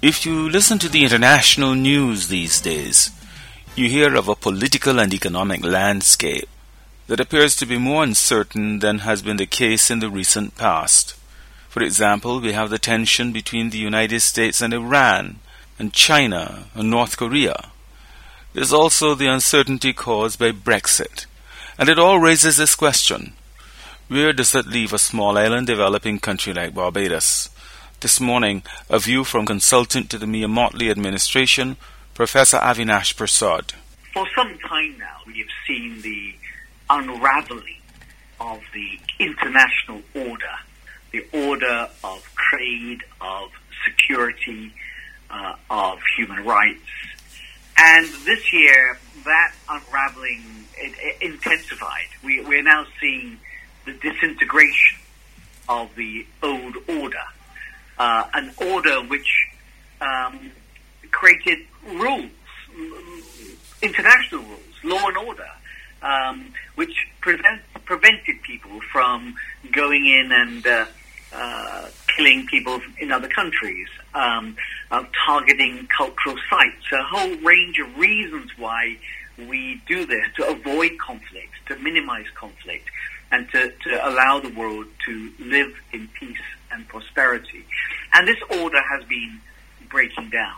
If you listen to the international news these days, you hear of a political and economic landscape that appears to be more uncertain than has been the case in the recent past. For example, we have the tension between the United States and Iran, and China and North Korea. There's also the uncertainty caused by Brexit, and it all raises this question: where does that leave a small island developing country like Barbados? This morning, a view from consultant to the Mia Mottley administration, Professor Avinash Prasad. For some time now, we have seen the unraveling of the international order, the order of trade, of security, of human rights. And this year, that unraveling intensified. We're now seeing the disintegration of the old order. An order which created rules, international rules, law and order, which prevented people from going in and killing people in other countries, targeting cultural sites, a whole range of reasons why we do this, to avoid conflict, to minimize conflict, and to allow the world to live in peace and prosperity. And this order has been breaking down.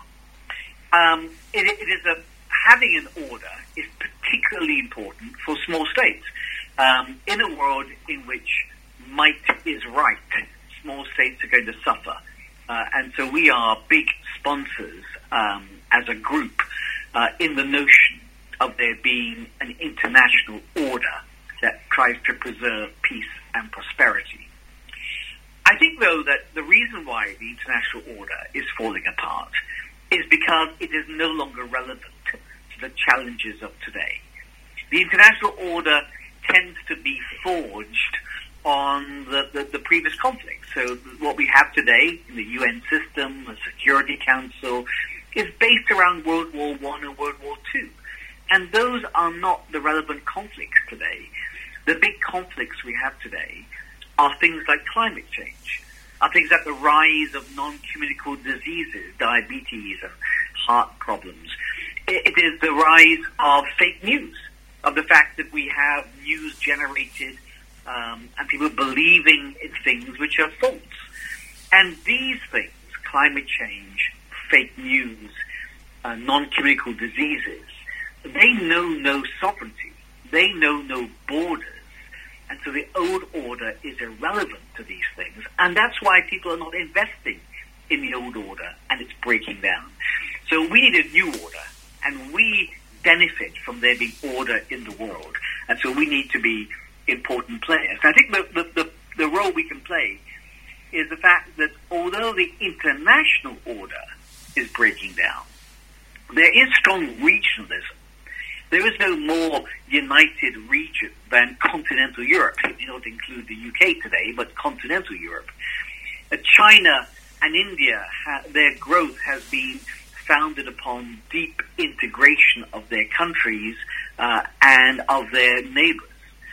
Having an order is particularly important for small states. In a world in which might is right, small states are going to suffer. And so we are big sponsors as a group in the notion of there being an international order that tries to preserve peace and prosperity. I think, though, that the reason why the international order is falling apart is because it is no longer relevant to the challenges of today. The international order tends to be forged on the previous conflicts. So what we have today in the UN system, the Security Council, is based around World War I and World War II. And those are not the relevant conflicts today. The big conflicts we have today are things like climate change, are things like the rise of non-communicable diseases, diabetes and heart problems. It is the rise of fake news, of the fact that we have news generated and people believing in things which are false. And these things, climate change, fake news, non-communicable diseases, they know no sovereignty. They know no borders. And so the old order is irrelevant to these things. And that's why people are not investing in the old order, and it's breaking down. So we need a new order, and we benefit from there being order in the world. And so we need to be important players. And I think the role we can play is the fact that although the international order is breaking down, there is strong regionalism. There is no more united region than continental Europe. You don't include the UK today, but continental Europe. China and India, their growth has been founded upon deep integration of their countries and of their neighbors.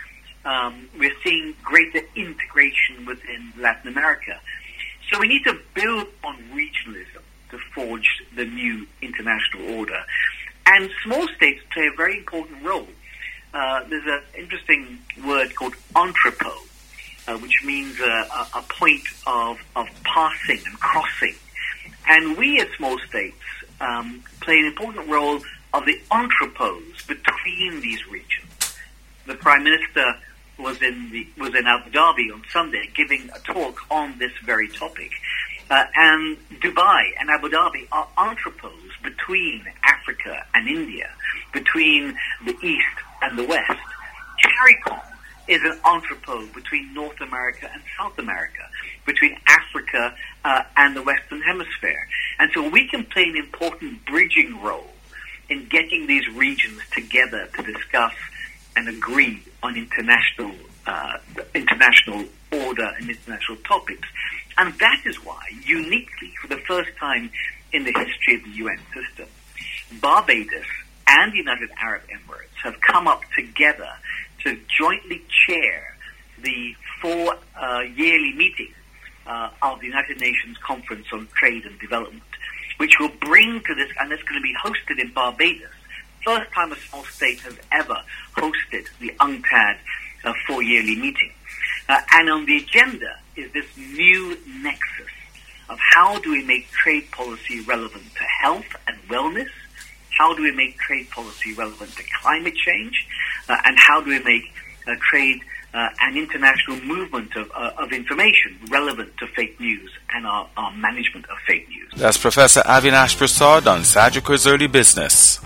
We're seeing greater integration within Latin America. So we need to build on regionalism to forge the new international order. And small states play a very important role. There's an interesting word called entrepot, which means a point of passing and crossing. And we as small states play an important role of the entrepôts between these regions. The Prime Minister was in Abu Dhabi on Sunday giving a talk on this very topic. And Dubai and Abu Dhabi are entrepôts between Africa and India, between the East and the West. CARICOM is an entrepôt between North America and South America, between Africa and the Western Hemisphere. And so we can play an important bridging role in getting these regions together to discuss and agree on international order and international topics. And that is why, uniquely, for the first time in the history of the UN system, Barbados and the United Arab Emirates have come up together to jointly chair the yearly meeting of the United Nations Conference on Trade and Development. which will bring to this, and it's going to be hosted in Barbados. First time a small state has ever hosted the UNCTAD 4-yearly meeting. And on the agenda is this new nexus of how do we make trade policy relevant to health and wellness, how do we make trade policy relevant to climate change, and how do we make trade and international movement of information relevant to fake news and our management of fake news. That's Professor Avinash Prasad on Sajukar's Early Business.